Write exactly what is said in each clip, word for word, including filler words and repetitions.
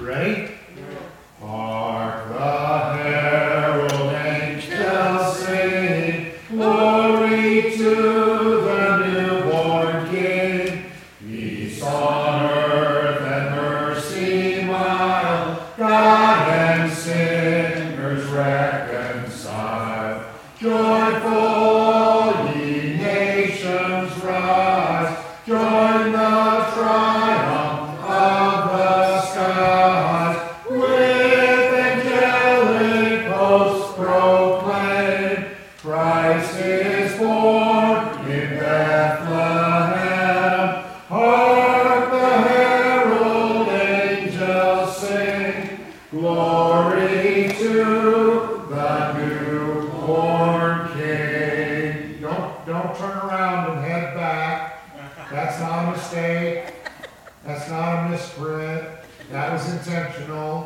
Ready? Hark the herald angels sing, glory to the newborn King. Peace on earth and mercy mild, God and sinners reconciled. Joyful ye nations rise, join the triumph of the skies. With angelic hosts proclaim, Christ is born in Bethlehem. Hark the herald angels sing, glory to the newborn King. Don't, don't turn around and head back. That's not a mistake. That's not a misprint. That was intentional.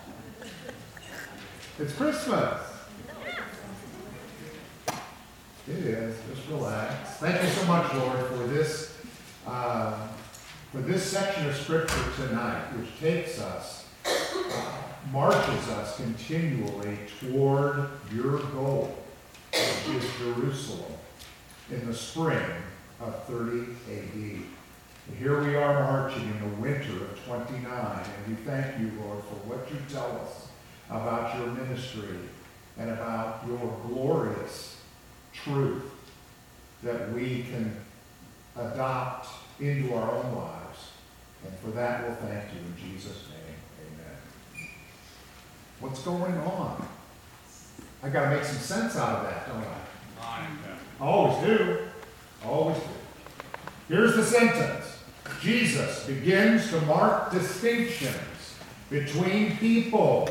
It's Christmas. It is. Just relax. Thank you so much, Lord, for this uh, for this section of Scripture tonight, which takes us, uh, marches us continually toward your goal, which is Jerusalem, in the spring of thirty A D. And here we are marching in the winter of twenty-nine, and we thank you, Lord, for what you tell us about your ministry and about your glorious truth that we can adopt into our own lives. And for that, we'll thank you in Jesus' name. Amen. What's going on? I got to make some sense out of that, don't I? I always do. Always do. Here's the sentence. Jesus begins to mark distinctions between people,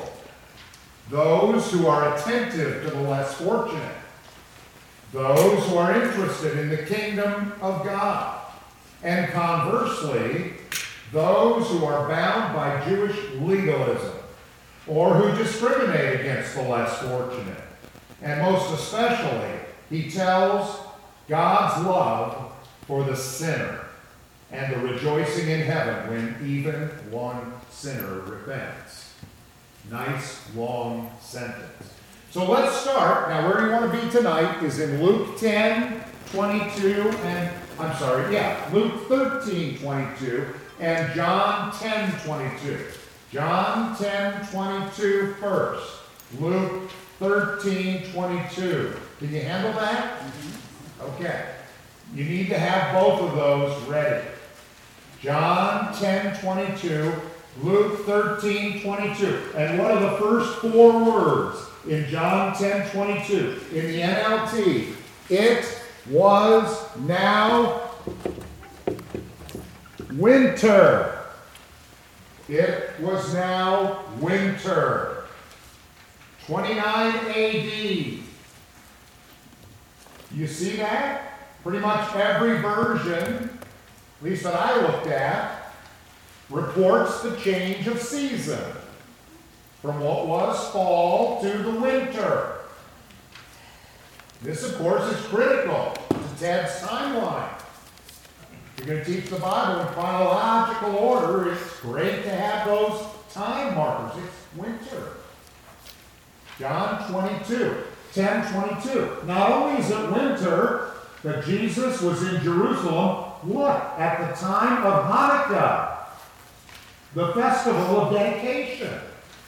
those who are attentive to the less fortunate, those who are interested in the kingdom of God, and conversely, those who are bound by Jewish legalism or who discriminate against the less fortunate. And most especially, he tells God's love for the sinner and the rejoicing in heaven when even one sinner repents. Nice, long sentence. So let's start. Now, where you want to be tonight is in Luke ten, twenty-two, and, I'm sorry, yeah, Luke thirteen, twenty-two, and John ten, twenty-two. John ten, twenty-two first. Luke thirteen, twenty-two. Can you handle that? Mm-hmm. Okay. You need to have both of those ready. John ten, twenty-two, Luke thirteen, twenty-two. And what are the first four words in John ten, twenty-two? In the N L T, it was now winter. It was now winter. twenty-nine A D. You see that? Pretty much every version, at least that I looked at, reports the change of season from what was fall to the winter. This, of course, is critical to Ted's timeline. If you're going to teach the Bible in chronological order, it's great to have those time markers. It's winter. John twenty-two, ten, twenty-two. Not only is it winter, but Jesus was in Jerusalem, what? At the time of Hanukkah, the festival of dedication.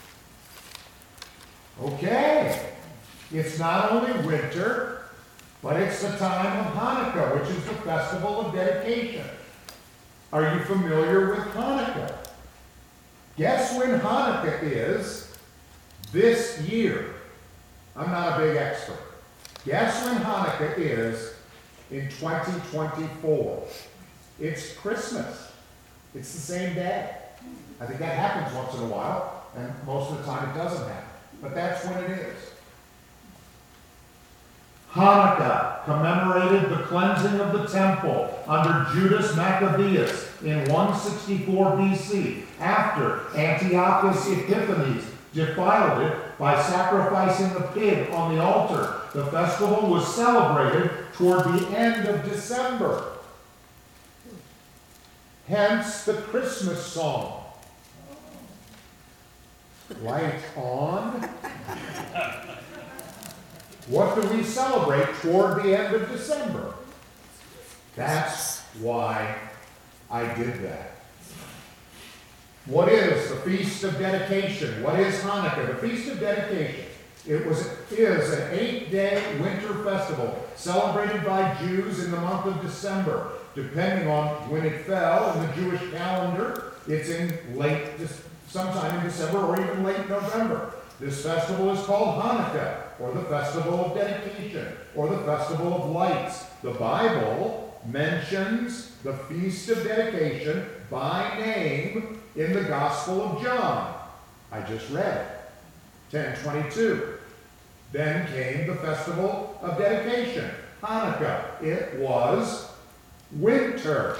Okay. It's not only winter, but it's the time of Hanukkah, which is the festival of dedication. Are you familiar with Hanukkah? Guess when Hanukkah is this year? I'm not a big expert. Guess when Hanukkah is in twenty twenty-four. It's Christmas. It's the same day. I think that happens once in a while, and most of the time it doesn't happen. But that's when it is. Hanukkah commemorated the cleansing of the temple under Judas Maccabeus in one sixty-four B C, after Antiochus Epiphanes defiled it by sacrificing the pig on the altar. The festival was celebrated toward the end of December. Hence the Christmas song. Light on. What do we celebrate toward the end of December? That's why I did that. What is the Feast of Dedication? What is Hanukkah? The Feast of Dedication. It was, is an eight-day winter festival celebrated by Jews in the month of December. Depending on when it fell in the Jewish calendar, it's in late, sometime in December or even late November. This festival is called Hanukkah, or the Festival of Dedication, or the Festival of Lights. The Bible mentions the Feast of Dedication by name in the Gospel of John. I just read it. ten twenty-two. Then came the Festival of Dedication, Hanukkah. It was winter.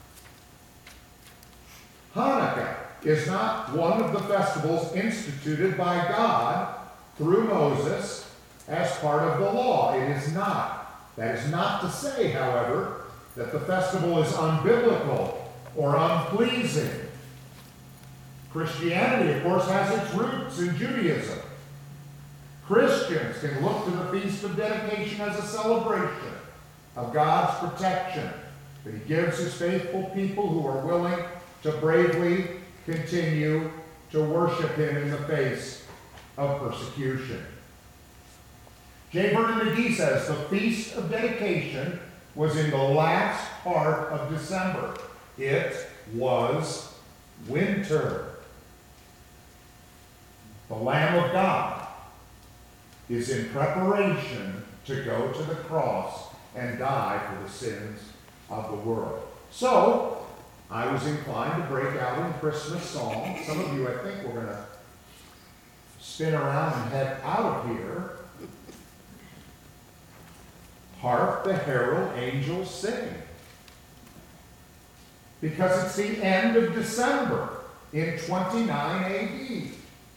Hanukkah is not one of the festivals instituted by God through Moses as part of the law. It is not. That is not to say, however, that the festival is unbiblical or unpleasing. Christianity, of course, has its roots in Judaism. Christians can look to the Feast of Dedication as a celebration of God's protection that He gives His faithful people who are willing to bravely continue to worship Him in the face of persecution. J. Vernon McGee says the Feast of Dedication was in the last part of December. It was winter. The Lamb of God is in preparation to go to the cross and die for the sins of the world. So, I was inclined to break out in Christmas song. Some of you, I think, we're going to spin around and head out of here. Hark the herald angels sing. Because it's the end of December in twenty-nine A D.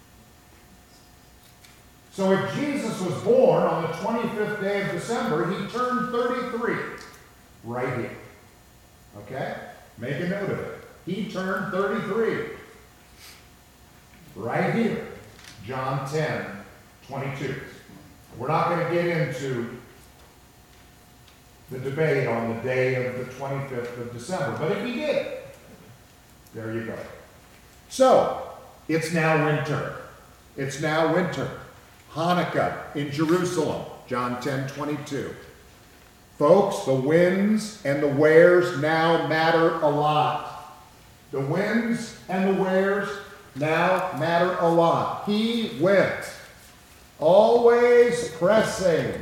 So if Jesus was born on the twenty-fifth day of December, He turned thirty-three right here. Okay? Make a note of it. He turned thirty-three right here. John ten twenty-two. We're not going to get into the debate on the day of the twenty-fifth of December, but if He did, there you go. So, it's now winter. It's now winter. Hanukkah in Jerusalem, John ten twenty-two. Folks, the winds and the wares now matter a lot. The winds and the wares now matter a lot. He went, always pressing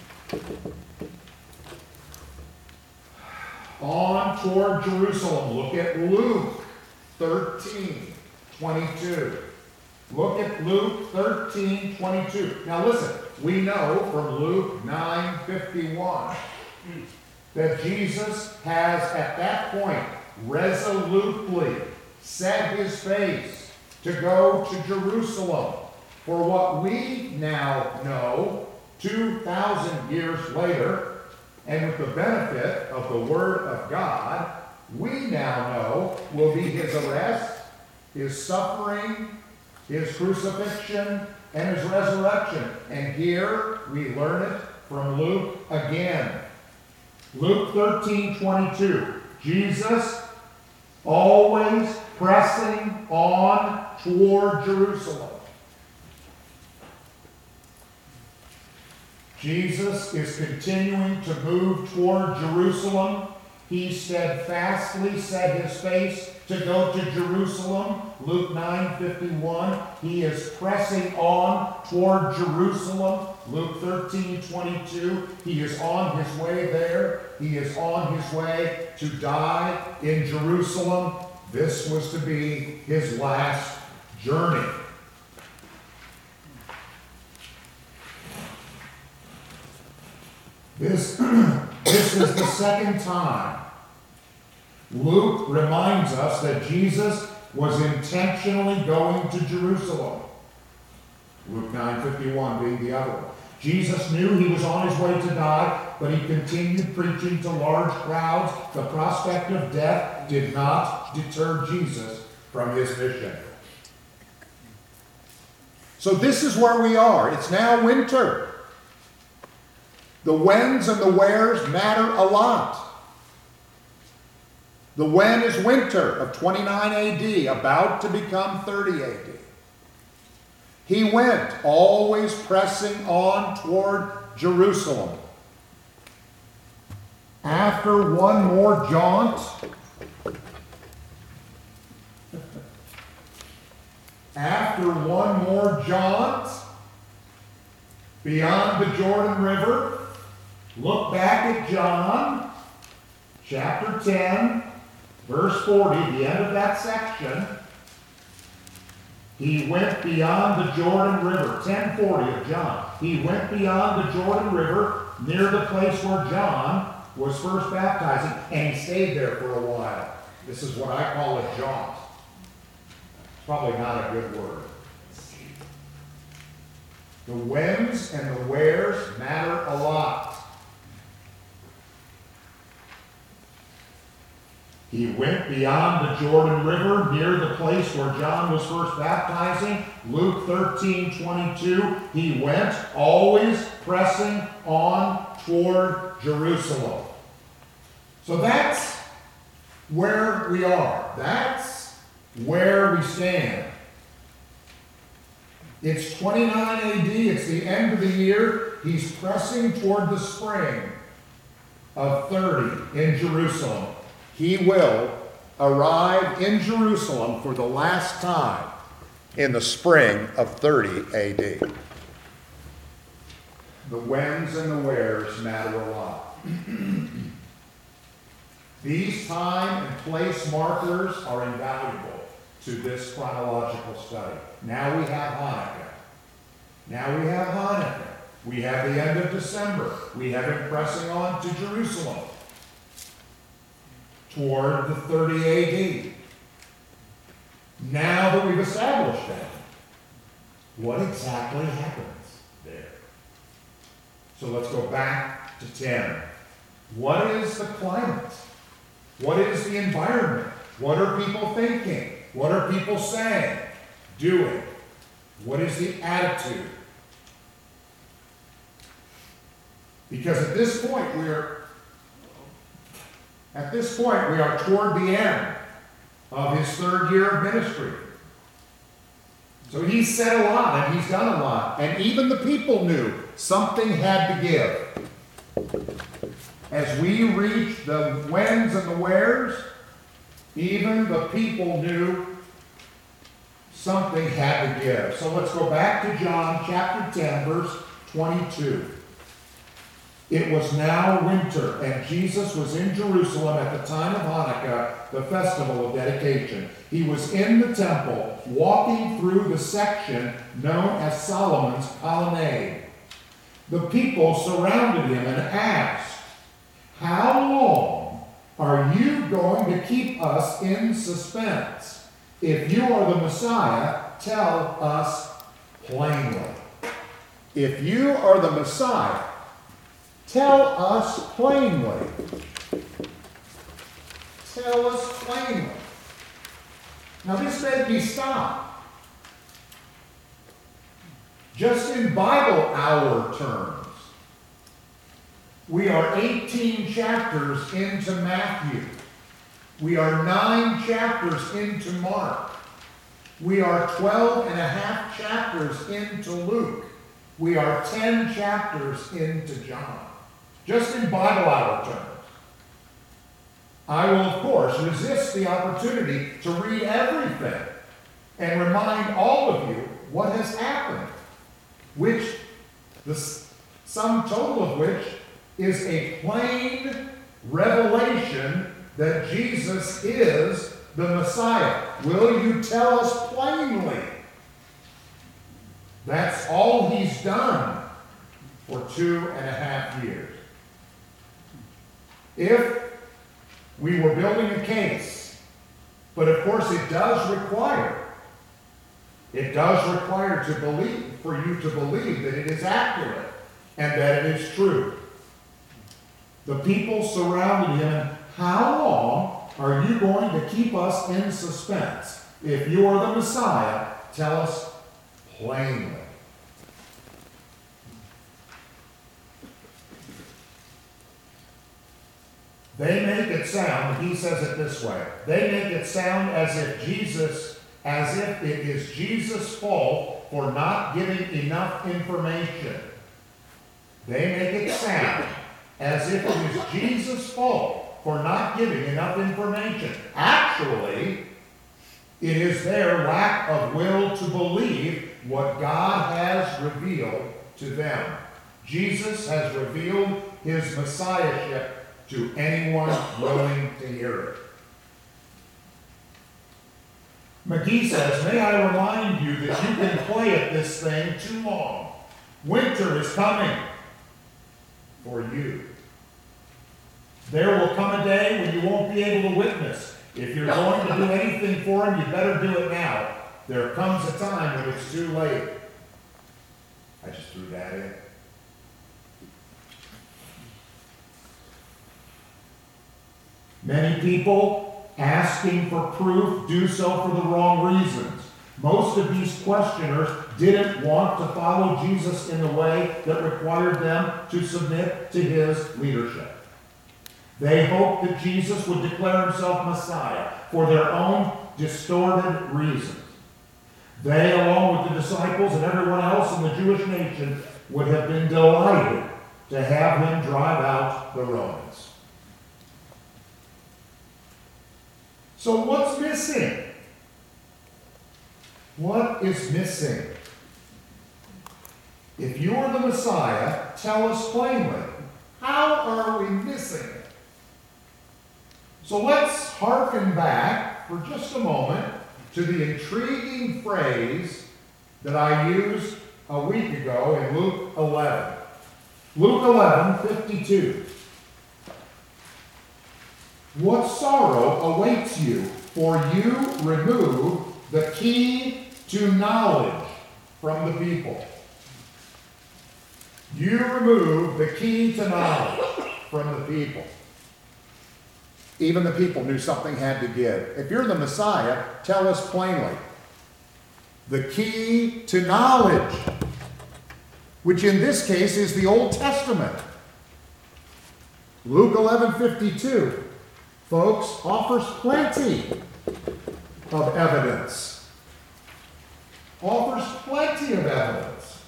on toward Jerusalem. Look at Luke thirteen twenty-two. Look at Luke thirteen twenty-two. Now listen, we know from Luke nine fifty-one that Jesus has at that point resolutely set His face to go to Jerusalem for what we now know two thousand years later, and with the benefit of the Word of God, we now know will be His arrest, His suffering, His crucifixion, and His resurrection. And here we learn it from Luke again. Luke thirteen twenty-two. Jesus always pressing on toward Jerusalem. Jesus is continuing to move toward Jerusalem. He steadfastly set His face to go to Jerusalem. Luke nine fifty-one. He is pressing on toward Jerusalem. Luke thirteen twenty-two. He is on His way there. He is on His way to die in Jerusalem. This was to be His last journey. This, this is the second time Luke reminds us that Jesus was intentionally going to Jerusalem. Luke nine fifty-one being the other one. Jesus knew He was on His way to die, but He continued preaching to large crowds. The prospect of death did not deter Jesus from His mission. So this is where we are. It's now winter. The whens and the wheres matter a lot. The when is winter of twenty-nine A D, about to become thirty A D. He went, always pressing on toward Jerusalem. After one more jaunt, after one more jaunt beyond the Jordan River, look back at John chapter ten, verse forty, the end of that section. He went beyond the Jordan River, ten forty of John. He went beyond the Jordan River near the place where John was first baptizing, and he stayed there for a while. This is what I call a jaunt. It's probably not a good word. The whens and the wheres matter a lot. He went beyond the Jordan River near the place where John was first baptizing. Luke thirteen twenty-two. He went always pressing on toward Jerusalem. So that's where we are. That's where we stand. It's twenty-nine A D. It's the end of the year. He's pressing toward the spring of thirty in Jerusalem. He will arrive in Jerusalem for the last time in the spring of thirty A D. The whens and the wheres matter a lot. These time and place markers are invaluable to this chronological study. Now we have Hanukkah. Now we have Hanukkah. We have the end of December. We have him pressing on to Jerusalem toward the thirty A D. Now that we've established that, what exactly happens there? So let's go back to ten. What is the climate? What is the environment? What are people thinking? What are people saying, doing? What is the attitude? Because at this point we are At this point, we are toward the end of his third year of ministry. So he's said a lot and he's done a lot. And even the people knew something had to give. As we reach the whens and the wheres, even the people knew something had to give. So let's go back to John chapter ten, verse twenty-two. It was now winter, and Jesus was in Jerusalem at the time of Hanukkah, the festival of dedication. He was in the temple, walking through the section known as Solomon's Colonnade. The people surrounded him and asked, "How long are you going to keep us in suspense? If you are the Messiah, tell us plainly." If you are the Messiah, tell us plainly. Tell us plainly. Now this made me stop. Just in Bible hour terms, we are eighteen chapters into Matthew. We are nine chapters into Mark. We are twelve and a half chapters into Luke. We are ten chapters into John. Just in Bible hour terms. I will, of course, resist the opportunity to read everything and remind all of you what has happened, which the sum total of which is a plain revelation that Jesus is the Messiah. Will you tell us plainly? That's all he's done for two and a half years. If we were building a case, but of course it does require, it does require to believe, for you to believe that it is accurate and that it is true. The people surrounded him, and how long are you going to keep us in suspense? If you are the Messiah, tell us plainly. They make it sound, he says it this way, they make it sound as if Jesus, as if it is Jesus' fault for not giving enough information. They make it sound as if it is Jesus' fault for not giving enough information. Actually, it is their lack of will to believe what God has revealed to them. Jesus has revealed his messiahship to anyone willing to hear it. McGee says, may I remind you that you can play at this thing too long. Winter is coming for you. There will come a day when you won't be able to witness. If you're going to do anything for him, you better do it now. There comes a time when it's too late. I just threw that in. Many people asking for proof do so for the wrong reasons. Most of these questioners didn't want to follow Jesus in a way that required them to submit to his leadership. They hoped that Jesus would declare himself Messiah for their own distorted reasons. They, along with the disciples and everyone else in the Jewish nation, would have been delighted to have him drive out the Romans. So what's missing? What is missing? If you are the Messiah, tell us plainly. How are we missing it? So let's hearken back for just a moment to the intriguing phrase that I used a week ago in Luke eleven. Luke eleven, fifty-two. What sorrow awaits you, for you remove the key to knowledge from the people. You remove the key to knowledge from the people. Even the people knew something had to give. If you're the Messiah, tell us plainly. The key to knowledge, which in this case is the Old Testament. Luke eleven fifty-two, folks, offers plenty of evidence. Offers plenty of evidence.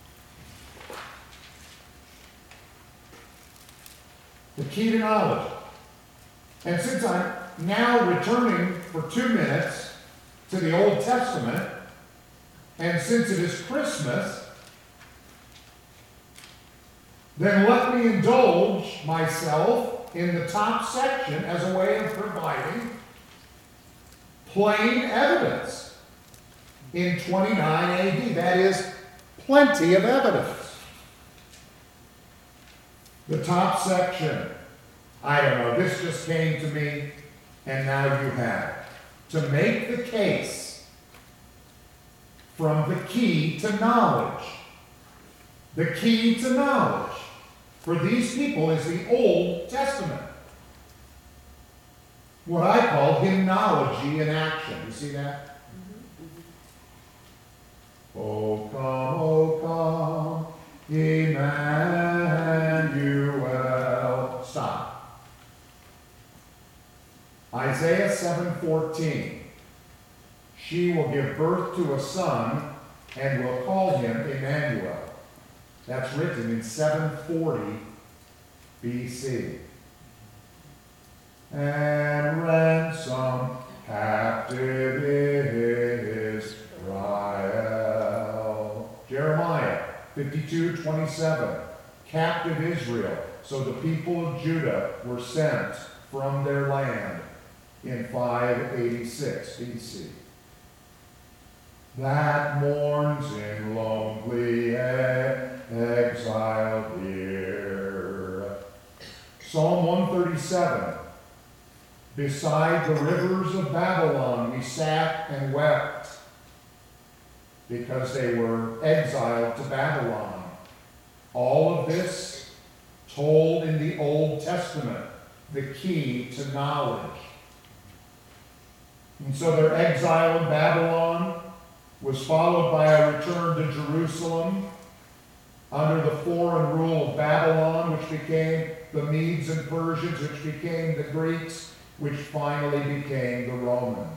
The key to knowledge. And since I'm now returning for two minutes to the Old Testament, and since it is Christmas, then let me indulge myself in the top section as a way of providing plain evidence in twenty-nine A D. That is, plenty of evidence. The top section. I don't know, this just came to me, and now you have it. To make the case from the key to knowledge. The key to knowledge for these people is the Old Testament. What I call hymnology in action. You see that? Mm-hmm. Oh, come, oh, come, Emmanuel. Stop. Isaiah seven fourteen. She will give birth to a son and will call him Emmanuel. That's written in seven forty B C. And ransom captive Israel. Jeremiah fifty-two twenty-seven. Captive Israel. So the people of Judah were sent from their land in five eighty-six B C. That mourns in lonely exile here. Psalm one thirty-seven. Beside the rivers of Babylon we sat and wept because they were exiled to Babylon. All of this told in the Old Testament, the key to knowledge. And so their exile in Babylon was followed by a return to Jerusalem under the foreign rule of Babylon, which became the Medes and Persians, which became the Greeks, which finally became the Romans.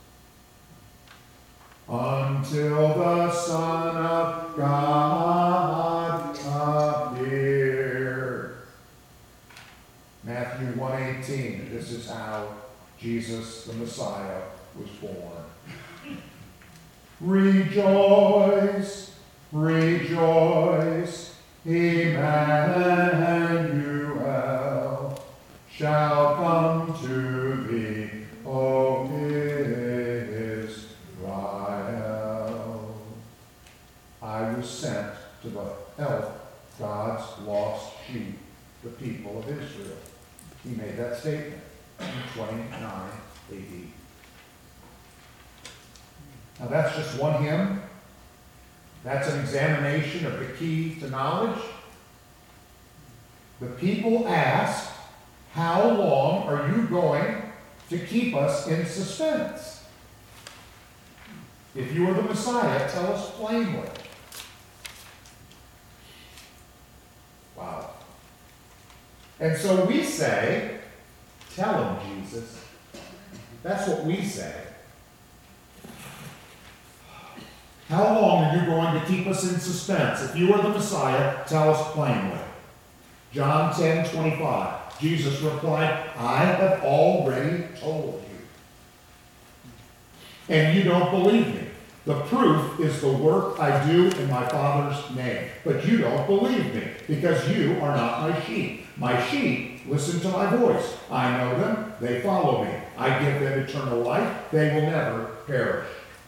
Until the Son of God appeared. Matthew one eighteen, this is how Jesus the Messiah was born. Rejoice, rejoice, Emmanuel shall come to thee, O Israel. I was sent to the help God's lost sheep, the people of Israel. He made that statement in twenty-nine A D. Now that's just one hymn. That's an examination of the key to knowledge. The people asked, how long are you going to keep us in suspense? If you are the Messiah, tell us plainly. Wow. And so we say, tell him, Jesus. That's what we say. How long are you going to keep us in suspense? If you are the Messiah, tell us plainly. John ten twenty-five. Jesus replied, I have already told you. And you don't believe me. The proof is the work I do in my Father's name. But you don't believe me, because you are not my sheep. My sheep listen to my voice. I know them, they follow me. I give them eternal life, they will never perish.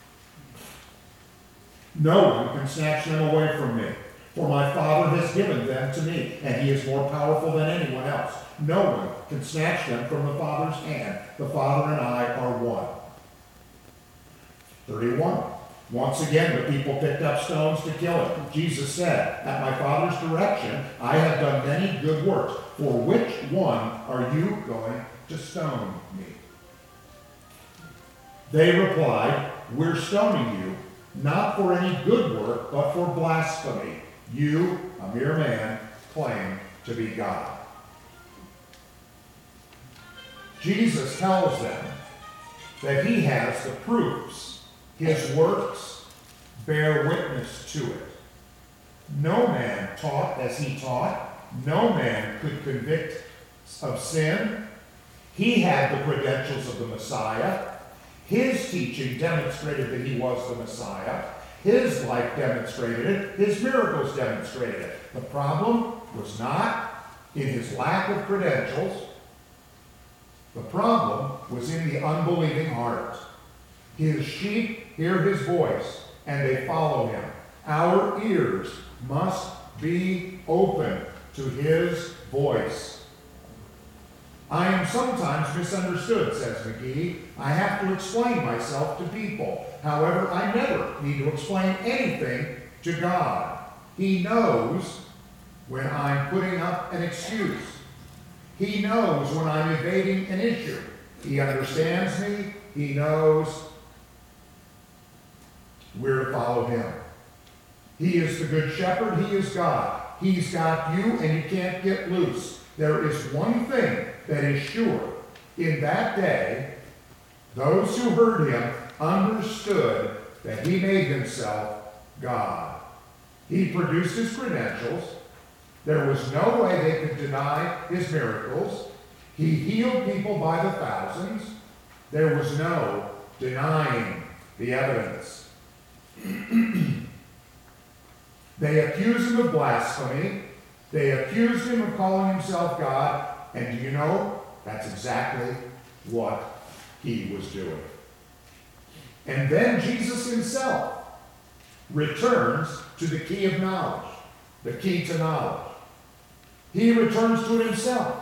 No one can snatch them away from me, for my Father has given them to me, and he is more powerful than anyone else. No one can snatch them from the Father's hand. The Father and I are one. thirty-one. Once again, the people picked up stones to kill him. Jesus said, at my Father's direction, I have done many good works. For which one are you going to stone me? They replied, we're stoning you, not for any good work, but for blasphemy. You, a mere man, claim to be God. Jesus tells them that he has the proofs. His works bear witness to it. No man taught as he taught. No man could convict of sin. He had the credentials of the Messiah. His teaching demonstrated that he was the Messiah. His life demonstrated it. His miracles demonstrated it. The problem was not in his lack of credentials. The problem was in the unbelieving heart. His sheep hear his voice, and they follow him. Our ears must be open to his voice. I am sometimes misunderstood, says McGee. I have to explain myself to people. However, I never need to explain anything to God. He knows when I'm putting up an excuse. He knows when I'm evading an issue. He understands me. He knows we're to follow him. He is the good shepherd. He is God. He's got you, and you can't get loose. There is one thing that is sure. In that day, those who heard him understood that he made himself God. He produced his credentials. There was no way they could deny his miracles. He healed people by the thousands. There was no denying the evidence. They accused him of blasphemy. They accused him of calling himself God. And do you know? That's exactly what he was doing. And then Jesus himself returns to the key of knowledge, the key to knowledge. He returns to it himself.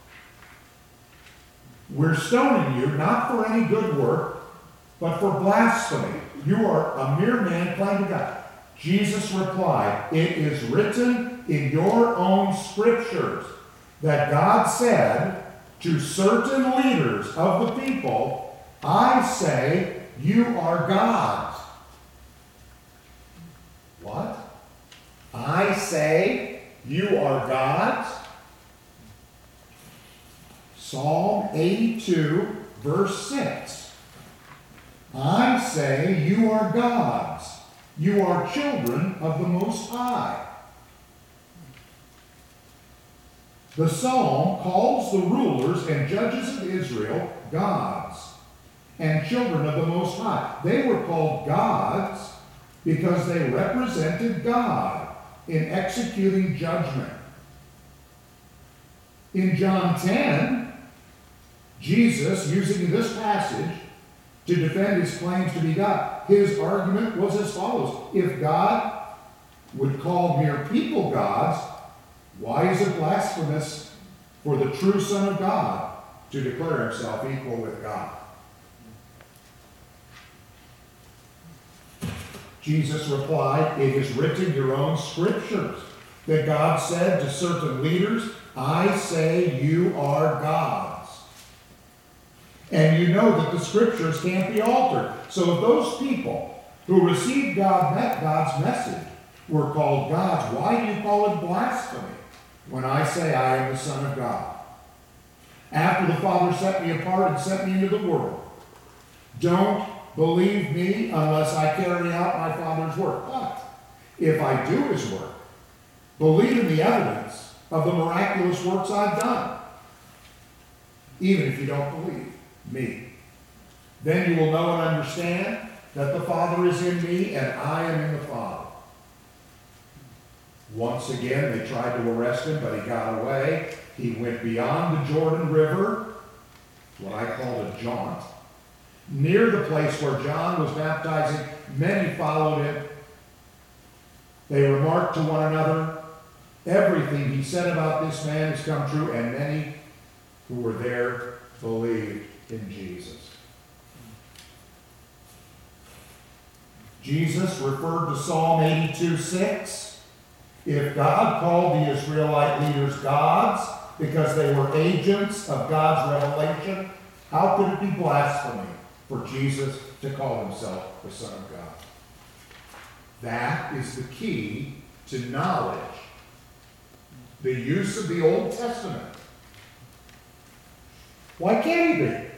We're stoning you not for any good work, but for blasphemy. You are a mere man claiming to God. Jesus replied, it is written in your own scriptures that God said to certain leaders of the people, I say you are gods. eighty-two, verse six. I say you are gods. You are children of the Most High. The psalm calls the rulers and judges of Israel gods and children of the Most High. They were called gods because they represented God in executing judgment. In John ten, Jesus, using this passage to defend his claims to be God, his argument was as follows. If God would call mere people gods, why is it blasphemous for the true Son of God to declare himself equal with God? Jesus replied, it is written in your own scriptures that God said to certain leaders, I say you are gods. And you know that the scriptures can't be altered. So if those people who received God, God's message were called gods, why do you call it blasphemy when I say I am the Son of God? After the Father set me apart and sent me into the world, don't believe me unless I carry out my Father's work. But if I do his work, believe in the evidence of the miraculous works I've done, even if you don't believe me. Then you will know and understand that the Father is in me and I am in the Father. Once again, they tried to arrest him, but he got away. He went beyond the Jordan River, what I call a jaunt, near the place where John was baptizing. Many followed him. They remarked to one another, everything he said about this man has come true, and many who were there believed in Jesus. Jesus referred to Psalm eighty-two six. If God called the Israelite leaders gods because they were agents of God's revelation, how could it be blasphemy for Jesus to call himself the Son of God? That is the key to knowledge. The use of the Old Testament. Why can't he be?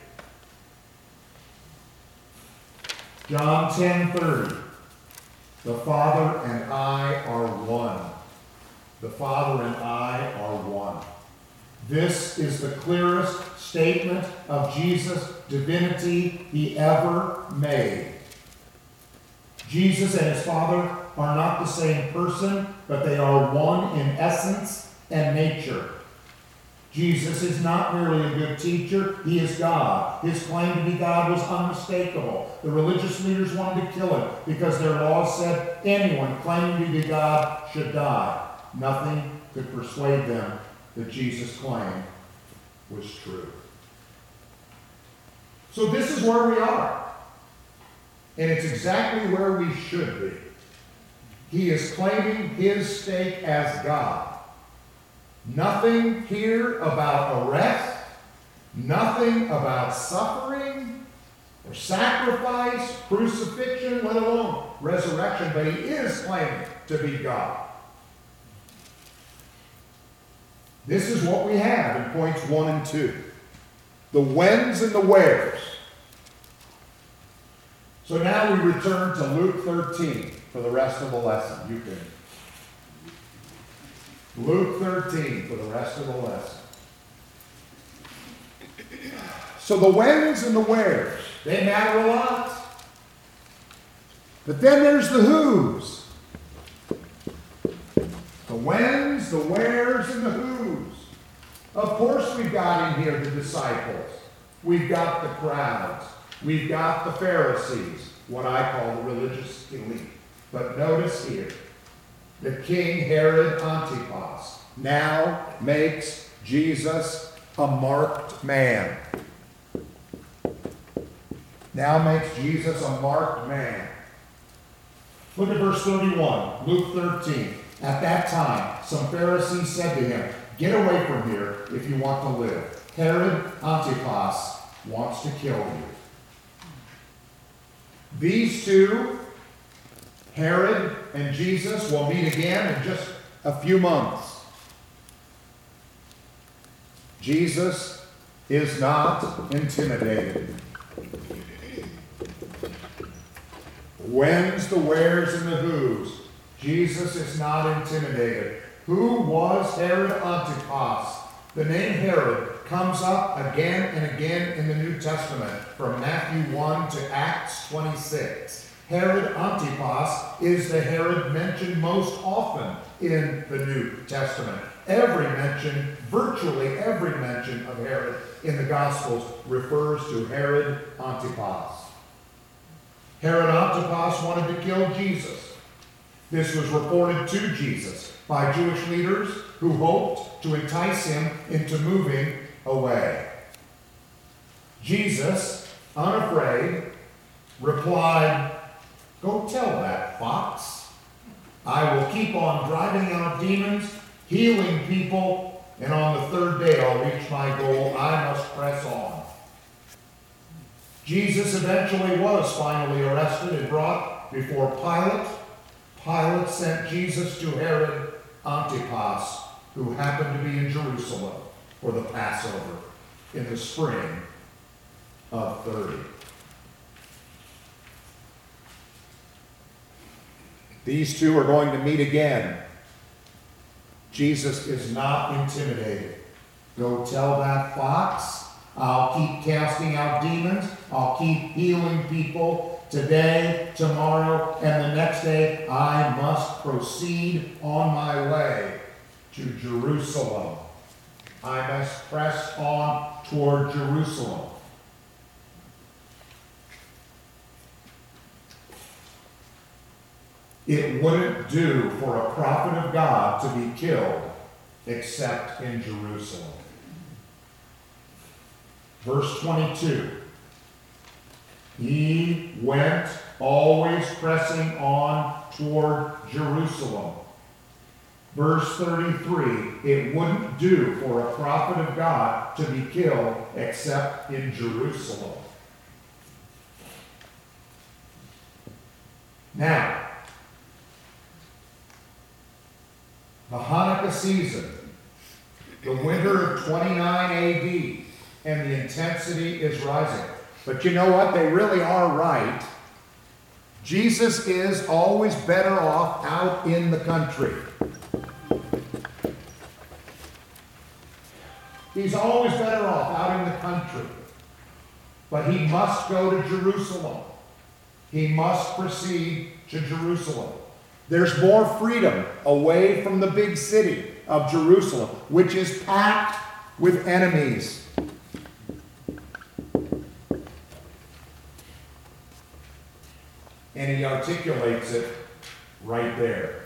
John ten thirty. The Father and I are one. The Father and I are one. This is the clearest statement of Jesus' divinity he ever made. Jesus and his Father are not the same person, but they are one in essence and nature. Jesus is not merely a good teacher, he is God. His claim to be God was unmistakable. The religious leaders wanted to kill him because their laws said anyone claiming to be God should die. Nothing could persuade them that Jesus' claim was true. So this is where we are. And it's exactly where we should be. He is claiming his stake as God. Nothing here about arrest, nothing about suffering or sacrifice, crucifixion, let alone resurrection, but he is claiming to be God. This is what we have in points one and two. The whens and the wheres. So now we return to Luke thirteen for the rest of the lesson. You can. Luke thirteen for the rest of the lesson. So the whens and the wheres, they matter a lot. But then there's the whos. The whens, the wheres, and the whos. Of course we've got in here the disciples. We've got the crowds. We've got the Pharisees, what I call the religious elite. But notice here, the king Herod Antipas now makes Jesus a marked man. Now makes Jesus a marked man. Look at verse thirty-one, Luke thirteen. At that time, some Pharisees said to him, get away from here if you want to live. Herod Antipas wants to kill you. These two, Herod and Jesus, will meet again in just a few months. Jesus is not intimidated. When's the wheres and the whos? Jesus is not intimidated. Who was Herod Antipas? The name Herod comes up again and again in the New Testament, from Matthew one to Acts twenty-six. Herod Antipas is the Herod mentioned most often in the New Testament. Every mention, virtually every mention of Herod in the Gospels refers to Herod Antipas. Herod Antipas wanted to kill Jesus. This was reported to Jesus by Jewish leaders who hoped to entice him into moving away. Jesus, unafraid, replied, "Go tell that fox. I will keep on driving out demons, healing people, and on the third day I'll reach my goal. I must press on." Jesus eventually was finally arrested and brought before Pilate. Pilate sent Jesus to Herod Antipas, who happened to be in Jerusalem for the Passover in the spring of thirty. These two are going to meet again. Jesus is not intimidated. Go tell that fox, I'll keep casting out demons, I'll keep healing people today, tomorrow, and the next day. I must proceed on my way to Jerusalem. I must press on toward Jerusalem. It wouldn't do for a prophet of God to be killed except in Jerusalem. Verse twenty-two. He went always pressing on toward Jerusalem. Verse thirty-three. It wouldn't do for a prophet of God to be killed except in Jerusalem. Now, the Hanukkah season, the winter of twenty-nine A D, and the intensity is rising. But you know what? They really are right. Jesus is always better off out in the country. He's always better off out in the country. But he must go to Jerusalem. He must proceed to Jerusalem. There's more freedom away from the big city of Jerusalem, which is packed with enemies. And he articulates it right there.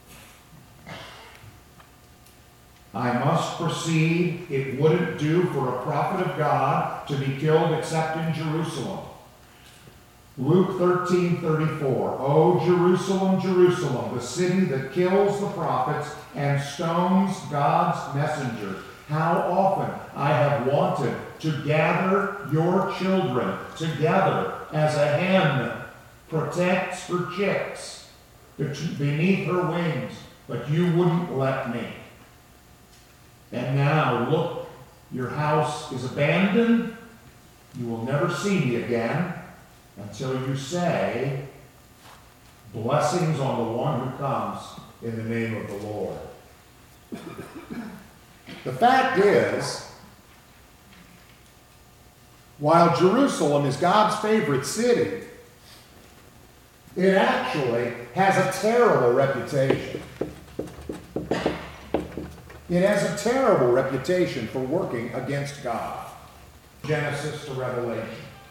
I must proceed. It wouldn't do for a prophet of God to be killed except in Jerusalem. Luke thirteen thirty-four. O Jerusalem, Jerusalem, the city that kills the prophets and stones God's messengers. How often I have wanted to gather your children together as a hen protects her chicks beneath her wings, but you wouldn't let me. And now, look, your house is abandoned. You will never see me again until you say, blessings on the one who comes in the name of the Lord. The fact is, while Jerusalem is God's favorite city, it actually has a terrible reputation. It has a terrible reputation for working against God. Genesis to Revelation.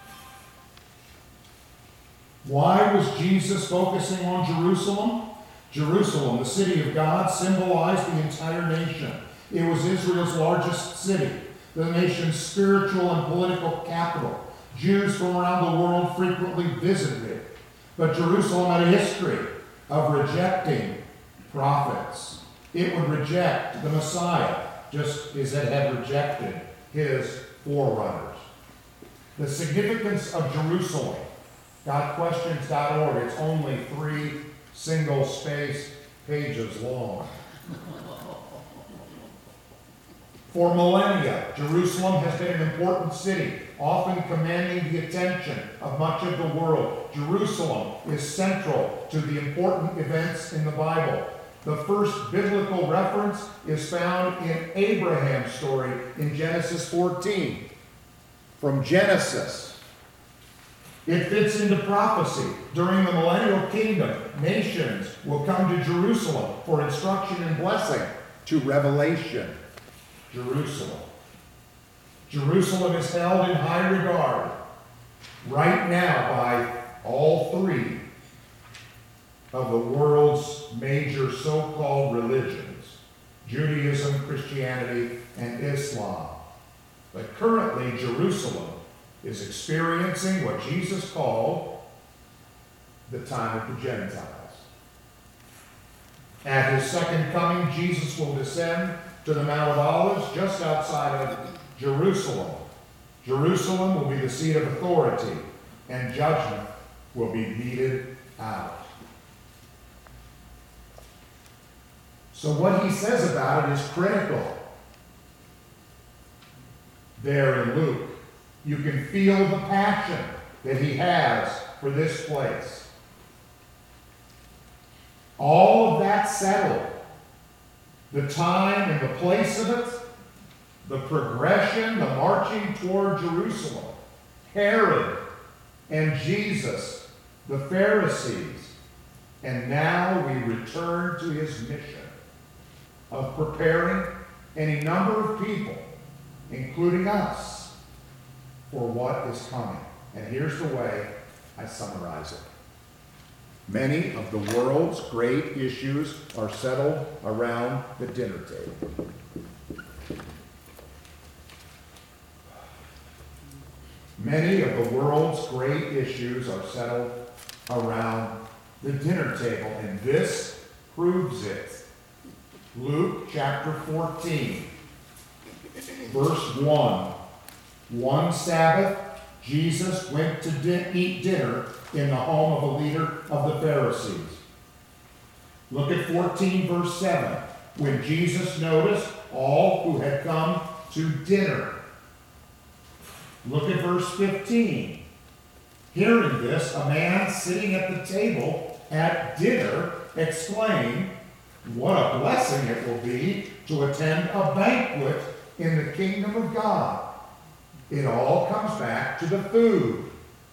Why was Jesus focusing on Jerusalem? Jerusalem, the city of God, symbolized the entire nation. It was Israel's largest city, the nation's spiritual and political capital. Jews from around the world frequently visited it. But Jerusalem had a history of rejecting prophets. It would reject the Messiah, just as it had rejected his forerunners. The significance of Jerusalem, got questions dot org, it's only three single-space pages long. For millennia, Jerusalem has been an important city, often commanding the attention of much of the world. Jerusalem is central to the important events in the Bible. The first biblical reference is found in Abraham's story in Genesis fourteen. From Genesis, it fits into prophecy. During the millennial kingdom, nations will come to Jerusalem for instruction and blessing. To Revelation, Jerusalem. Jerusalem is held in high regard right now by all three of the world's major so-called religions, Judaism, Christianity, and Islam. But currently, Jerusalem is experiencing what Jesus called the time of the Gentiles. At his second coming, Jesus will descend to the Mount of Olives just outside of Jerusalem. Jerusalem will be the seat of authority, and judgment will be meted out. So what he says about it is critical. There in Luke, you can feel the passion that he has for this place. All of that settled, the time and the place of it, the progression, the marching toward Jerusalem, Herod and Jesus, the Pharisees, and now we return to his mission of preparing any number of people, including us, for what is coming. And here's the way I summarize it. Many of the world's great issues are settled around the dinner table. Many of the world's great issues are settled around the dinner table, and this proves it. Luke chapter fourteen, verse one. One Sabbath, Jesus went to di- eat dinner in the home of a leader of the Pharisees. Look at fourteen, verse seven. When Jesus noticed all who had come to dinner. Look at verse fifteen. Hearing this, a man sitting at the table at dinner exclaimed, "What a blessing it will be to attend a banquet in the kingdom of God." It all comes back to the food.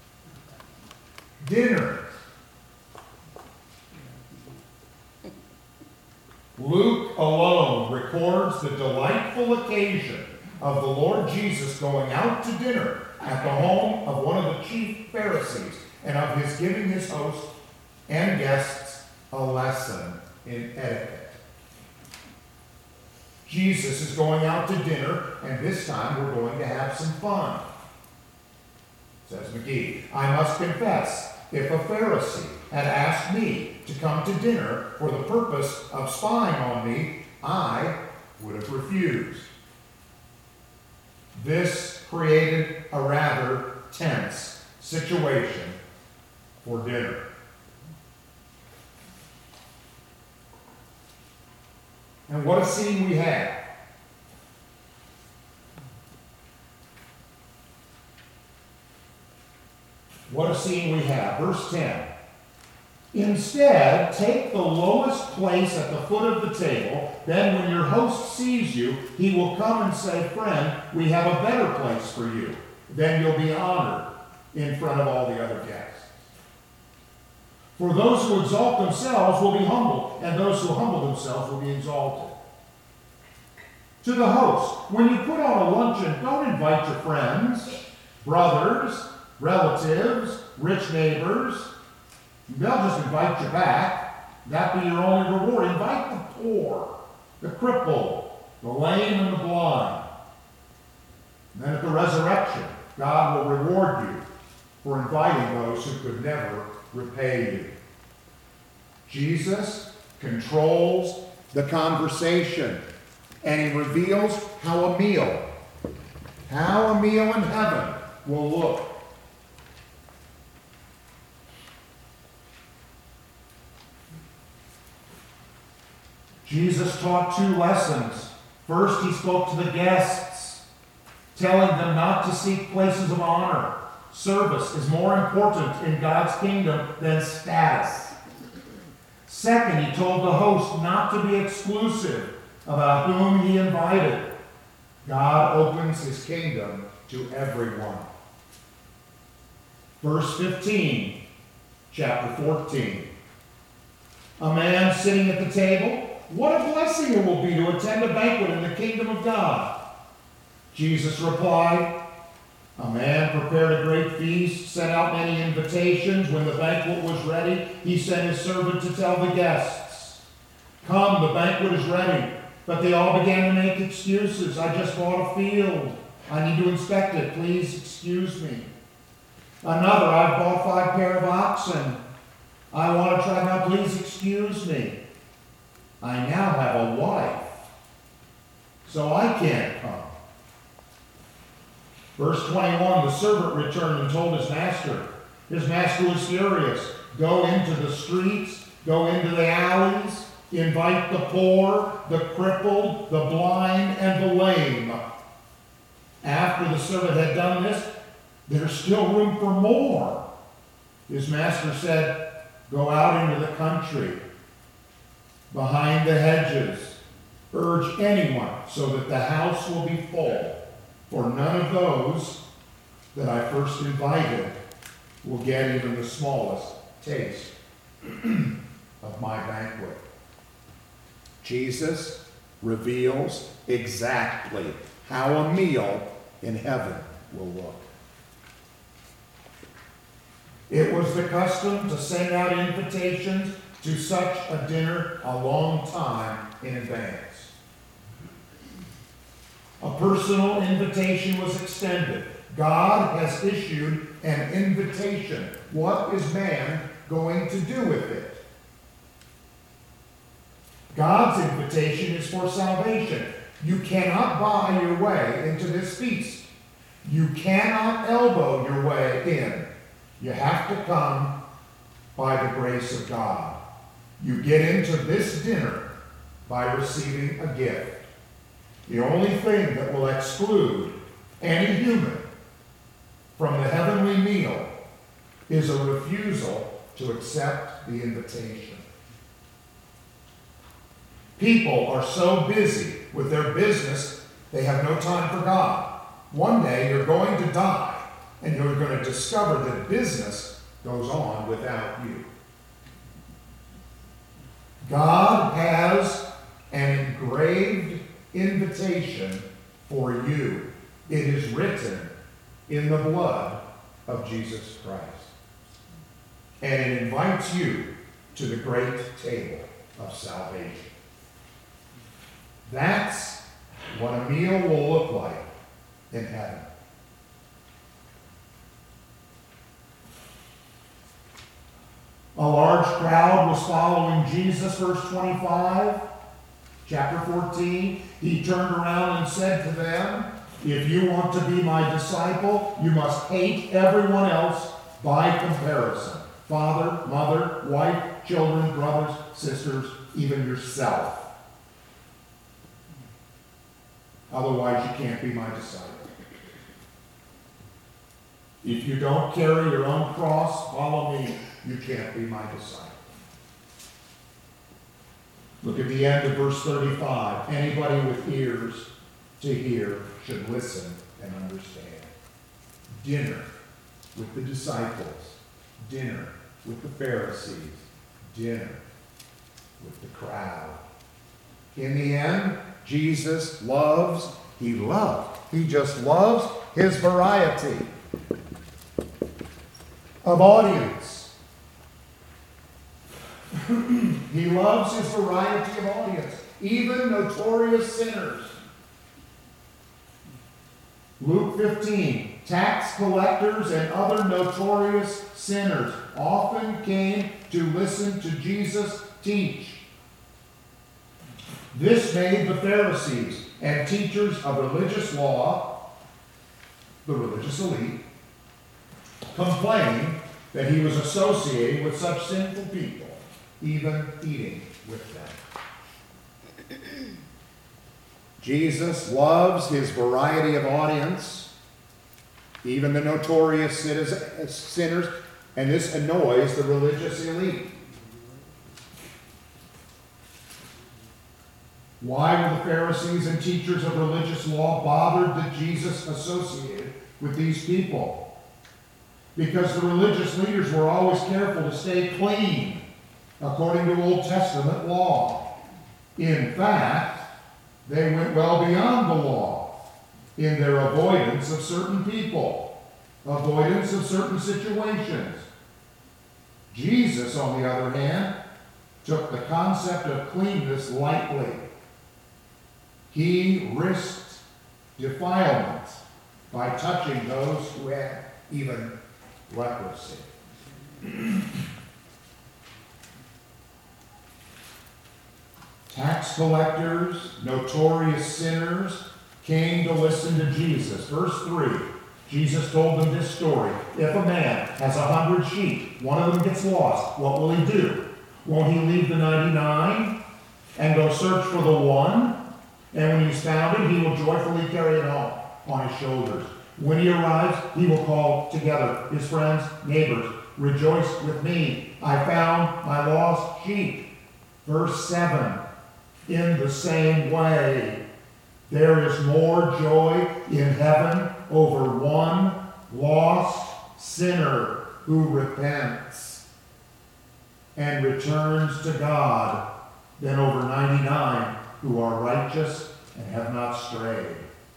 Dinner. Luke alone records the delightful occasion of the Lord Jesus going out to dinner at the home of one of the chief Pharisees, and of his giving his host and guests a lesson in etiquette. Jesus is going out to dinner, and this time we're going to have some fun. Says McGee, I must confess, if a Pharisee had asked me to come to dinner for the purpose of spying on me, I would have refused. This created a rather tense situation for dinner. And what a scene we had. What a scene we have. Verse ten. Instead, take the lowest place at the foot of the table. Then when your host sees you, he will come and say, "Friend, we have a better place for you." Then you'll be honored in front of all the other guests. For those who exalt themselves will be humbled, and those who humble themselves will be exalted. To the host, when you put on a luncheon, don't invite your friends, brothers, relatives, rich neighbors. They'll just invite you back. That be your only reward. Invite the poor, the crippled, the lame, and the blind. And then at the resurrection, God will reward you for inviting those who could never repay you. Jesus controls the conversation, and he reveals how a meal, how a meal in heaven will look. Jesus taught two lessons First, he spoke to the guests, telling them not to seek places of honor. Service is more important in God's kingdom than status. Second, he told the host not to be exclusive about whom he invited. God opens his kingdom to everyone. Verse fifteen, chapter fourteen. A man sitting at the table, what a blessing it will be to attend a banquet in the kingdom of God. Jesus replied, a man prepared a great feast, sent out many invitations. When the banquet was ready, he sent his servant to tell the guests, come, the banquet is ready. But they all began to make excuses. I just bought a field. I need to inspect it. Please excuse me. Another, I've bought five pair of oxen. I want to try them out. Please excuse me. I now have a wife, so I can't come. Verse twenty-one, the servant returned and told his master. His master was furious. Go into the streets, go into the alleys, invite the poor, the crippled, the blind, and the lame. After the servant had done this, there's still room for more. His master said, go out into the country, behind the hedges, urge anyone so that the house will be full. For none of those that I first invited will get even the smallest taste of my banquet. Jesus reveals exactly how a meal in heaven will look. It was the custom to send out invitations to such a dinner a long time in advance. A personal invitation was extended. God has issued an invitation. What is man going to do with it? God's invitation is for salvation. You cannot buy your way into this feast. You cannot elbow your way in. You have to come by the grace of God. You get into this dinner by receiving a gift. The only thing that will exclude any human from the heavenly meal is a refusal to accept the invitation. People are so busy with their business, they have no time for God. One day you're going to die, and you're going to discover that business goes on without you. God has an engraved invitation for you. It is written in the blood of Jesus Christ. And it invites you to the great table of salvation. That's what a meal will look like in heaven. A large crowd was following Jesus, verse twenty-five, chapter fourteen. He turned around and said to them, if you want to be my disciple, you must hate everyone else by comparison. Father, mother, wife, children, brothers, sisters, even yourself. Otherwise, you can't be my disciple. If you don't carry your own cross, follow me. You can't be my disciple. Look at the end of verse thirty-five. Anybody with ears to hear should listen and understand. Dinner with the disciples. Dinner with the Pharisees. Dinner with the crowd. In the end, Jesus loves, he loved, he just loves his variety of audience. He loves his variety of audience, even notorious sinners. Luke fifteen, tax collectors and other notorious sinners often came to listen to Jesus teach. This made the Pharisees and teachers of religious law, the religious elite, complain that he was associating with such sinful people, even eating with them. Jesus loves his variety of audience, even the notorious sinners, and this annoys the religious elite. Why were the Pharisees and teachers of religious law bothered that Jesus associated with these people? Because the religious leaders were always careful to stay clean, according to Old Testament law. In fact, they went well beyond the law in their avoidance of certain people, avoidance of certain situations. Jesus, on the other hand, took the concept of cleanness lightly. He risked defilement by touching those who had even leprosy. Tax collectors, notorious sinners, came to listen to Jesus. Verse three, Jesus told them this story. If a man has a hundred sheep, one of them gets lost, what will he do? Won't he leave the ninety-nine and go search for the one? And when he's found it, he will joyfully carry it home on his shoulders. When he arrives, he will call together his friends, neighbors. Rejoice with me. I found my lost sheep. Verse seven. In the same way, there is more joy in heaven over one lost sinner who repents and returns to God than over ninety-nine who are righteous and have not strayed.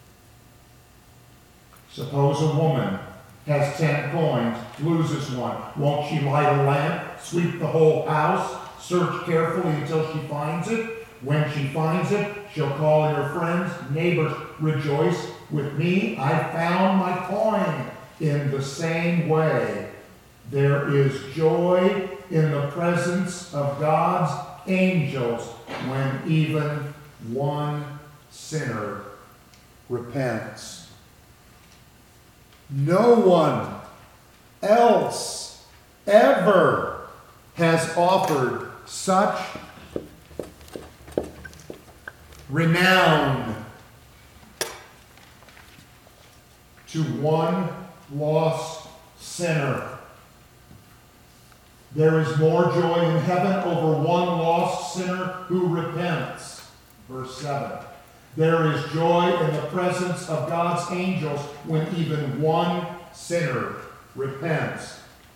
Suppose a woman has ten coins, loses one. Won't she light a lamp, sweep the whole house, search carefully until she finds it? When she finds it, she'll call in her friends, neighbors, rejoice with me, I found my coin. In the same way, there is joy in the presence of God's angels when even one sinner repents. No one else ever has offered such renown to one lost sinner. There is more joy in heaven over one lost sinner who repents. Verse seven. There is joy in the presence of God's angels when even one sinner repents.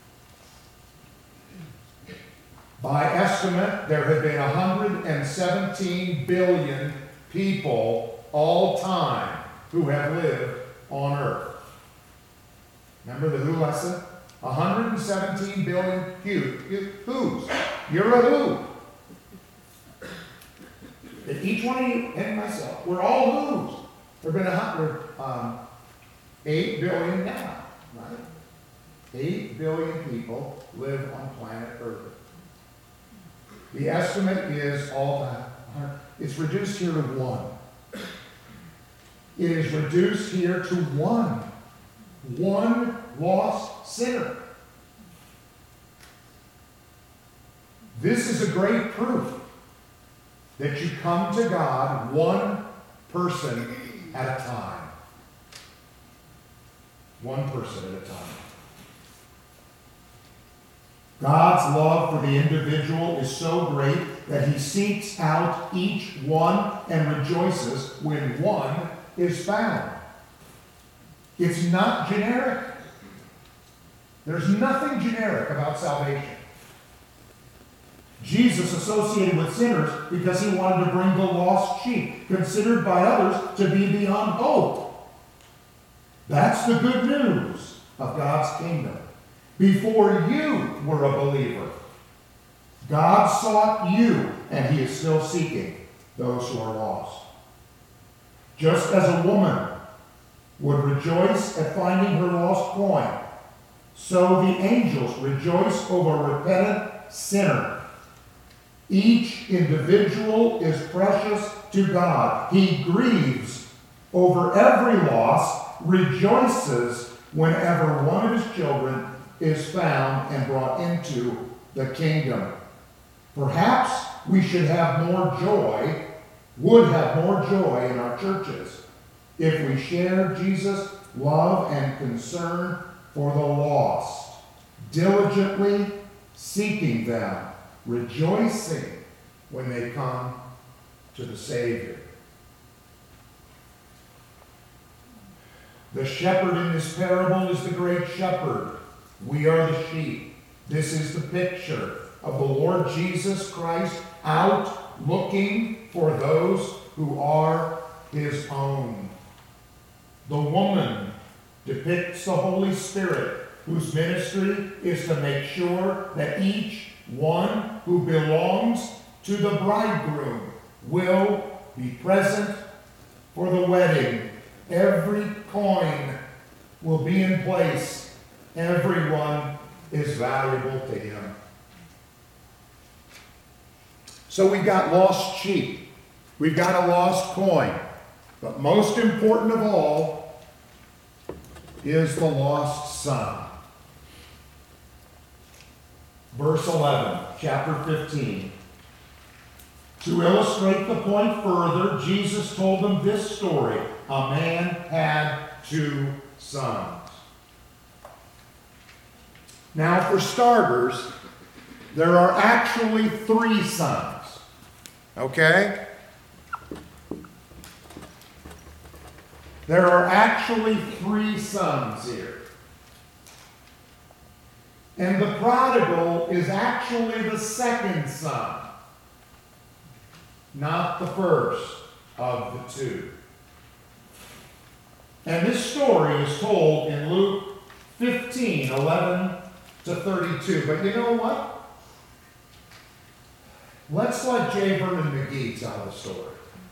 By estimate, there have been one hundred seventeen billion people all time who have lived on earth. Remember the who lesson? one hundred seventeen billion who. Who's? You're a who. That each one of you and myself, we're all who's. There have been a hundred, um, eight billion now, right? Eight billion people live on planet Earth. The estimate is all time. It's reduced here to one. It is reduced here to one. One lost sinner. This is a great proof that you come to God one person at a time. One person at a time. God's love for the individual is so great that he seeks out each one and rejoices when one is found. It's not generic. There's nothing generic about salvation. Jesus associated with sinners because he wanted to bring the lost sheep, considered by others to be beyond hope. That's the good news of God's kingdom. Before you were a believer, God sought you, and he is still seeking those who are lost. Just as a woman would rejoice at finding her lost coin, so the angels rejoice over a repentant sinner. Each individual is precious to God. He grieves over every loss, rejoices whenever one of his children is found and brought into the kingdom. Perhaps we should have more joy would have more joy in our churches if we shared Jesus' love and concern for the lost, diligently seeking them, rejoicing when they come to the Savior. The shepherd in this parable is the great shepherd. We are the sheep. This is the picture of the Lord Jesus Christ out looking for those who are his own. The woman depicts the Holy Spirit, whose ministry is to make sure that each one who belongs to the bridegroom will be present for the wedding. Every coin will be in place. Everyone is valuable to him. So we've got lost sheep. We've got a lost coin. But most important of all is the lost son. Verse eleven, chapter fifteen. To illustrate the point further, Jesus told them this story. A man had two sons. Now, for starters, there are actually three sons. Okay? There are actually three sons here. And the prodigal is actually the second son, not the first of the two. And this story is told in Luke fifteen, eleven to thirty-two. But you know what? Let's let J. Vernon McGee tell the story.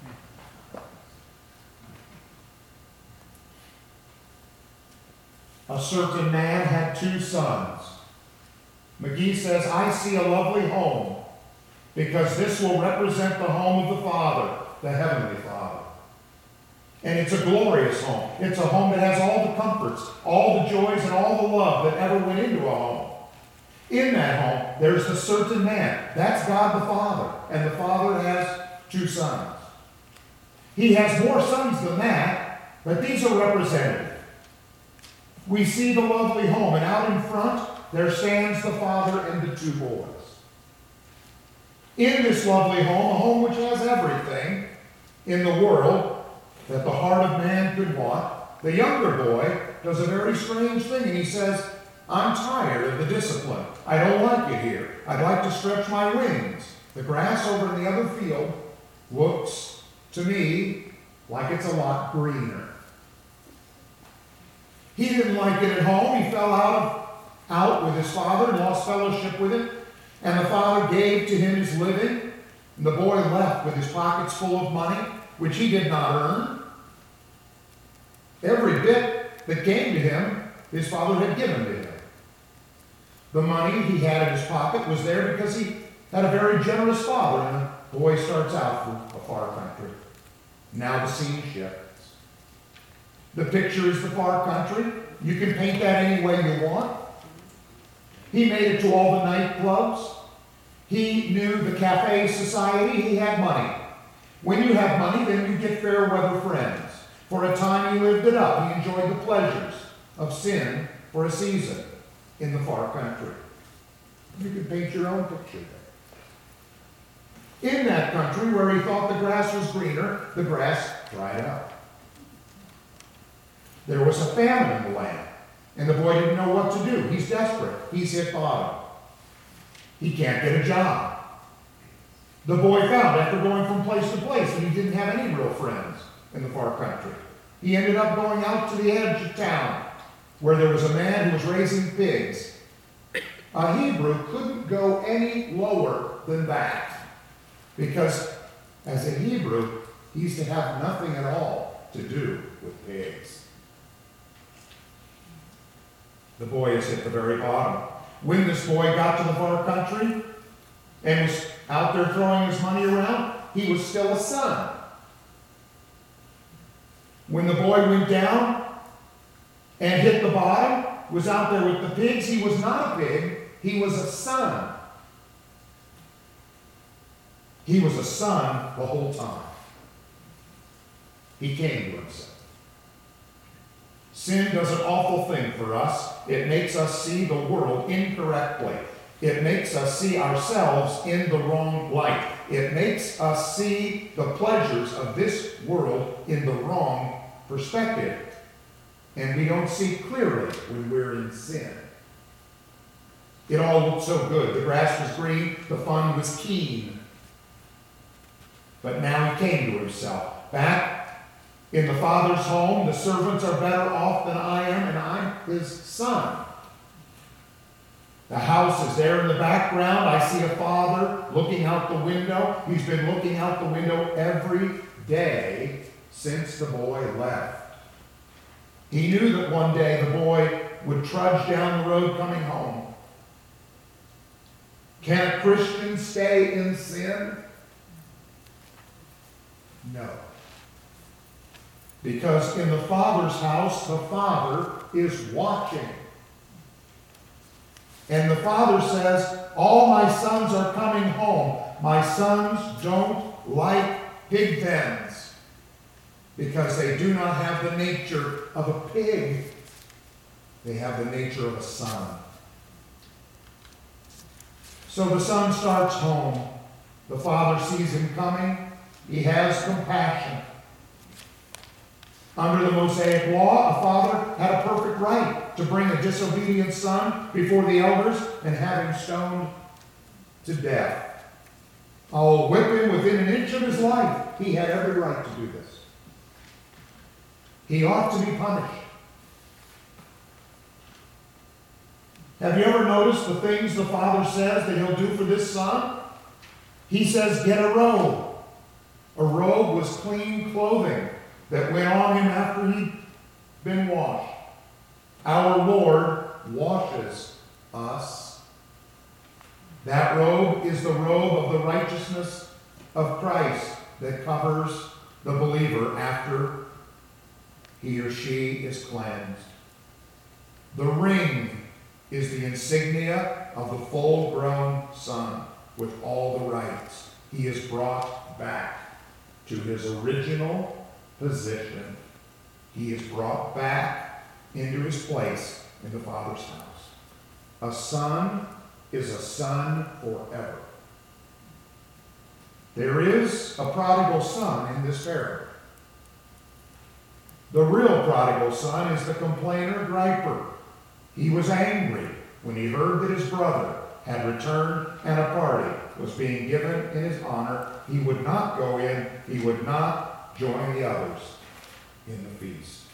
A certain man had two sons. McGee says, I see a lovely home, because this will represent the home of the Father, the Heavenly Father. And it's a glorious home. It's a home that has all the comforts, all the joys, and all the love that ever went into a home. In that home, there's the certain man. That's God the Father. And the Father has two sons. He has more sons than that, but these are representative. We see the lovely home, and out in front, there stands the father and the two boys. In this lovely home, a home which has everything in the world that the heart of man could want, the younger boy does a very strange thing, and he says, I'm tired of the discipline. I don't like it here. I'd like to stretch my wings. The grass over in the other field looks to me like it's a lot greener. He didn't like it at home. He fell out of out with his father and lost fellowship with him. And the father gave to him his living. And the boy left with his pockets full of money, which he did not earn. Every bit that came to him, his father had given to him. The money he had in his pocket was there because he had a very generous father. And the boy starts out from a far country. Now the scene shifts. The picture is the far country. You can paint that any way you want. He made it to all the nightclubs. He knew the cafe society. He had money. When you have money, then you get fair weather friends. For a time, he lived it up. He enjoyed the pleasures of sin for a season in the far country. You can paint your own picture there. In that country where he thought the grass was greener, the grass dried up. There was a famine in the land. And the boy didn't know what to do. He's desperate. He's hit bottom. He can't get a job. The boy found, after going from place to place, that he didn't have any real friends in the far country. He ended up going out to the edge of town, where there was a man who was raising pigs. A Hebrew couldn't go any lower than that, because as a Hebrew, he's to have nothing at all to do with pigs. The boy is at the very bottom. When this boy got to the far country and was out there throwing his money around, he was still a son. When the boy went down and hit the bottom, was out there with the pigs, he was not a pig, he was a son. He was a son the whole time. He came to himself. Sin does an awful thing for us. It makes us see the world incorrectly. It makes us see ourselves in the wrong light. It makes us see the pleasures of this world in the wrong perspective. And we don't see clearly when we're in sin. It all looked so good. The grass was green. The fun was keen. But now he came to himself. Back in the Father's home, the servants are better off than I am, and I'm his son. The house is there in the background. I see a father looking out the window. He's been looking out the window every day since the boy left. He knew that one day the boy would trudge down the road coming home. Can a Christian stay in sin? No. Because in the Father's house, the Father is watching. And the Father says, all my sons are coming home. My sons don't like pig pens because they do not have the nature of a pig. They have the nature of a son. So the son starts home. The Father sees him coming. He has compassion. Under the Mosaic law, a father had a perfect right to bring a disobedient son before the elders and have him stoned to death. I'll whip him within an inch of his life. He had every right to do this. He ought to be punished. Have you ever noticed the things the father says that he'll do for this son? He says, get a robe. A robe was clean clothing that went on him after he'd been washed. Our Lord washes us. That robe is the robe of the righteousness of Christ that covers the believer after he or she is cleansed. The ring is the insignia of the full-grown son with all the rights. He is brought back to his original position. He is brought back into his place in the Father's house. A son is a son forever. There is a prodigal son in this parable. The real prodigal son is the complainer, griper. He was angry when he heard that his brother had returned and a party was being given in his honor. He would not go in. He would not join the others in the feast.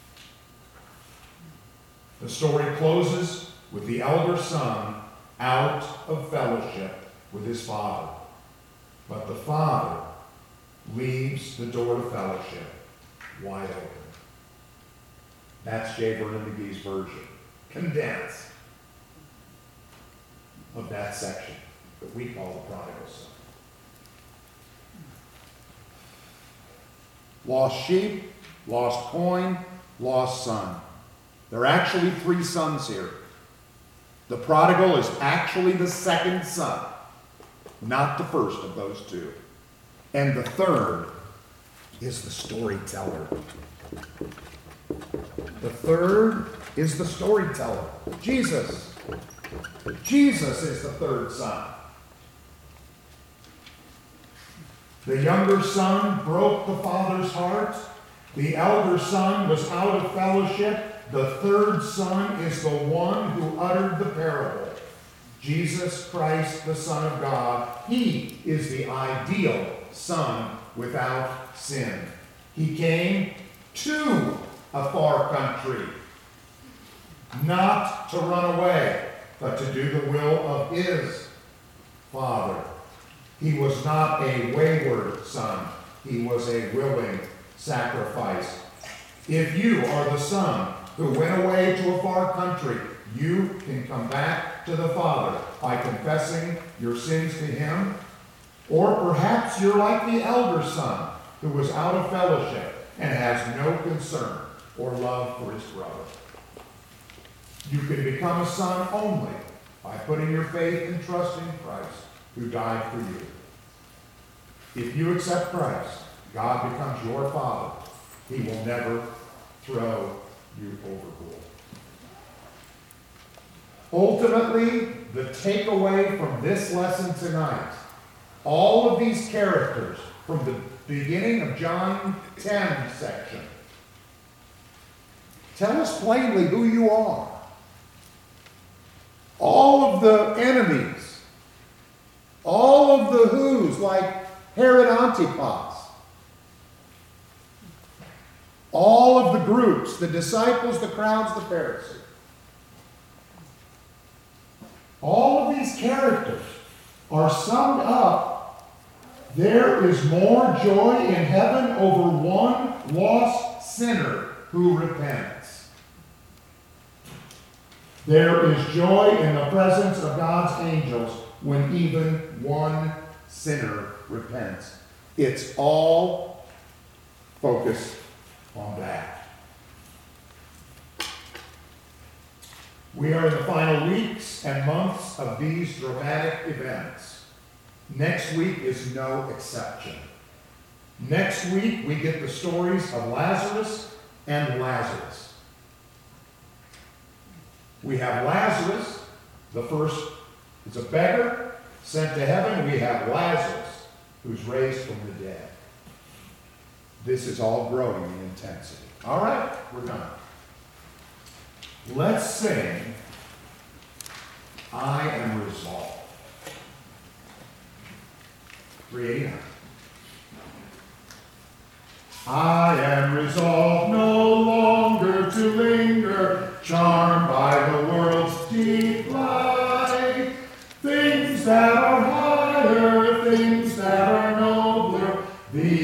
The story closes with the elder son out of fellowship with his father. But the father leaves the door to fellowship wide open. That's J. Vernon McGee's version, condensed, of that section that we call the prodigal son. Lost sheep, lost coin, lost son. There are actually three sons here. The prodigal is actually the second son, not the first of those two. And the third is the storyteller. The third is the storyteller, Jesus. Jesus is the third son. The younger son broke the father's heart. The elder son was out of fellowship. The third son is the one who uttered the parable. Jesus Christ, the Son of God. He is the ideal son without sin. He came to a far country, not to run away, but to do the will of his Father. He was not a wayward son. He was a willing sacrifice. If you are the son who went away to a far country, you can come back to the Father by confessing your sins to him. Or perhaps you're like the elder son who was out of fellowship and has no concern or love for his brother. You can become a son only by putting your faith and trust in Christ who died for you. If you accept Christ, God becomes your Father, He will never throw you overboard. Ultimately, the takeaway from this lesson tonight, all of these characters from the beginning of John ten section, tell us plainly who you are. All of the enemies, all of the who's, like Herod Antipas, all of the groups, the disciples, the crowds, the Pharisees. All of these characters are summed up. There is more joy in heaven over one lost sinner who repents. There is joy in the presence of God's angels when even one sinner repents. It's all focused on that. We are in the final weeks and months of these dramatic events. Next week is no exception. Next week, we get the stories of Lazarus and Lazarus. We have Lazarus, the first is a beggar sent to heaven. We have Lazarus, who's raised from the dead. This is all growing in intensity. All right, we're done. Let's sing, I Am Resolved. three eighty-nine. I am resolved no longer to linger, charmed by the world's deep light. Things that are higher, things that are nobler, the